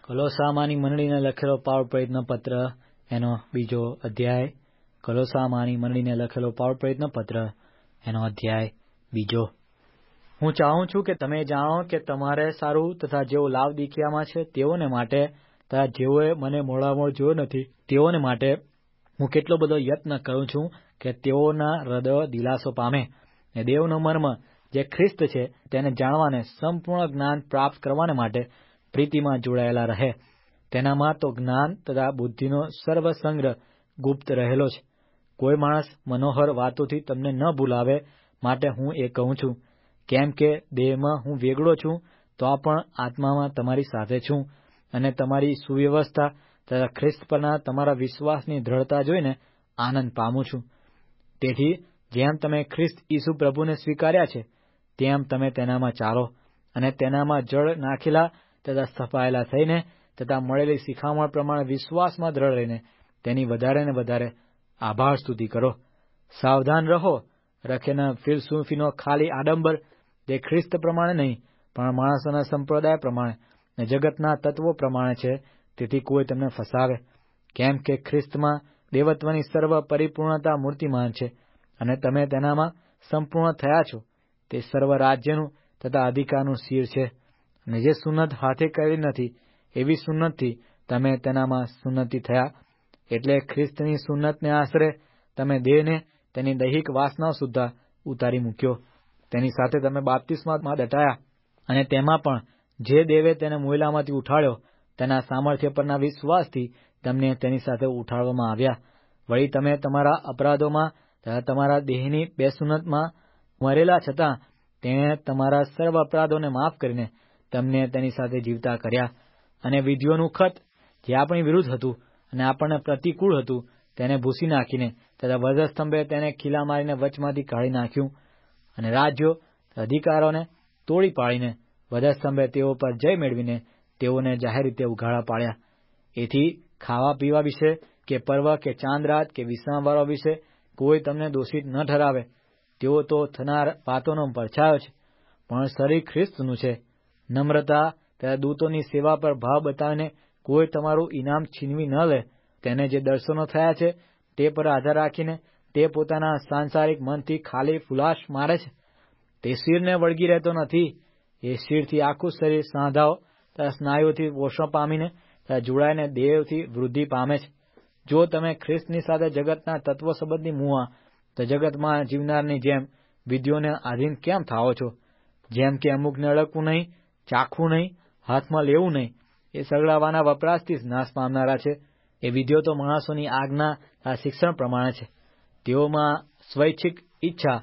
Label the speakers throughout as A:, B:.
A: કોલોસામાંની મંડળીને લખેલો પાવલ પ્રેરિતનો પત્ર એનો 2 અધ્યાય. કોલોસામાંની મંડળીને લખેલો પાવલ પ્રેરિતનો પત્ર એનો અધ્યાય 2. હું ચાહું છું કે તમે જાણો કે તમારે સારું તથા જેઓ લાવદિકિયામાં છે તેઓને માટે તથા જેઓએ મને મોડામોડ જોયો નથી તેઓને માટે હું કેટલો બધો યત્ન કરું છું કે તેઓના હૃદયો દિલાસો પામે ને દેવનો મર્મ જે ખ્રિસ્ત છે તેને જાણવાને સંપૂર્ણ જ્ઞાન પ્રાપ્ત કરવાને માટે પ્રીતિમાં જોડાયેલા રહે. તેનામાં તો જ્ઞાન તથા બુદ્ધિનો સર્વ સંગ્રહ ગુપ્ત રહેલો છે. કોઈ માણસ મનોહર વાતોથી તમને ન ભૂલાવે માટે હું એ કહું છું. કેમ કે દેહમાં હું વેગળો છું તો પણ આત્મામાં તમારી સાથે છું અને તમારી સુવ્યવસ્થા તથા ખ્રિસ્ત પરના તમારા વિશ્વાસની દ્રઢતા જોઈને આનંદ પામું છું. તેથી જેમ તમે ખ્રિસ્ત ઈસુ પ્રભુને સ્વીકાર્યા છે તેમ તમે તેનામાં ચાલો અને તેનામાં જળ નાખેલા તથા સ્થપાયેલા થઈને તથા મળેલી શિખામણ પ્રમાણે વિશ્વાસમાં દ્રઢ રહીને તેની વધારે ને વધારે આભાર સ્તુતિ કરો. સાવધાન રહો. રખેના ફિલસૂફીનો ખાલી આડંબર જે ખ્રિસ્ત પ્રમાણે નહીં પણ માણસોના સંપ્રદાય પ્રમાણે ને જગતના તત્વો પ્રમાણે છે, તેથી કોઈ તમને ફસાવે. કેમ કે ખ્રિસ્તમાં દેવત્વની સર્વ પરિપૂર્ણતા મૂર્તિમાન છે અને તમે તેનામાં સંપૂર્ણ થયા છો. તે સર્વ રાજ્યનું તથા અધિકારનું શિર છે. અને જે સુન્નત હાથે કરેલી નથી એવી સુન્નતથી તમે તેનામાં સુન્નતિ થયા. એટલે ખ્રિસ્તની સુન્નતને આશરે તમે દેહને તેની દૈહિક વાસનાઓ સુદ્ધા ઉતારી મૂક્યો. તેની સાથે તમે બાપ્તિસ્મામાં દટાયા અને તેમાં પણ જે દેવે તેને મોયલામાંથી ઉઠાડ્યો તેના સામર્થ્ય પરના વિશ્વાસથી તમને તેની સાથે ઉઠાડવામાં આવ્યા. વળી તમે તમારા અપરાધોમાં તથા તમારા દેહની બેસુન્નતમાં મરેલા છતાં તેણે તમારા સર્વ અપરાધોને માફ કરીને તમને તેની સાથે જીવતા કર્યા. અને વિધિઓનું ખત જે આપણી વિરુદ્ધ હતું અને આપણને પ્રતિકૂળ હતું તેને ભૂસી નાખીને તથા વધસ્તંભે તેને ખીલા મારીને વચમાંથી કાઢી નાખ્યું. અને રાજ્યો અધિકારોને તોડી પાડીને વધસ્તંભે તેઓ પર જય મેળવીને તેઓને જાહેર રીતે ઉઘાડા પાડ્યા. એથી ખાવા પીવા વિશે કે પર્વ કે ચાંદરાત કે વિશ્રામવાળો વિશે કોઈ તમને દોષિત ન ઠરાવે. તેઓ તો થનાર વાતોનો પડછાયો છે, પણ શરીર ખ્રિસ્તનું છે. નમ્રતા તથા દૂતોની સેવા પર ભાવ બતાવીને કોઈ તમારું ઇનામ છીનવી ન લે. તેને જે દર્શનો થયા છે તે પર આધાર રાખીને તે પોતાના સાંસારિક મનથી ખાલી ફુલાશ મારે છે. તે શિરને વળગી રહેતો નથી. એ શિરથી આખું શરીર સાંધાઓ તથા સ્નાયુઓથી પોષણ પામીને તથા જોડાઈને દેહથી વૃદ્ધિ પામે છે. જો તમે ખ્રિસ્તની સાથે જગતના તત્વ સંબંધી મુવા તો જગતમાં જીવનારની જેમ વિધિઓને આધીન કેમ થાઓ છો? જેમ કે અમુકને અડકવું નહીં, ચાખવું નહીં, હાથમાં લેવું નહીં, એ સગડાવાના વપરાશથી જ નાશ પામનારા છે. એ વિધિઓ તો માણસોની આજ્ઞા તથા શિક્ષણ પ્રમાણે છે. તેઓમાં સ્વૈચ્છિક ઈચ્છા,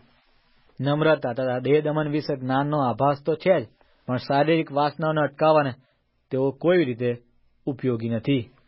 A: નમ્રતા તથા દેહ દમન વિશે જ્ઞાનનો આભાસ તો છે જ, પણ શારીરિક વાસનાઓને અટકાવવાને તેઓ કોઈ રીતે ઉપયોગી નથી.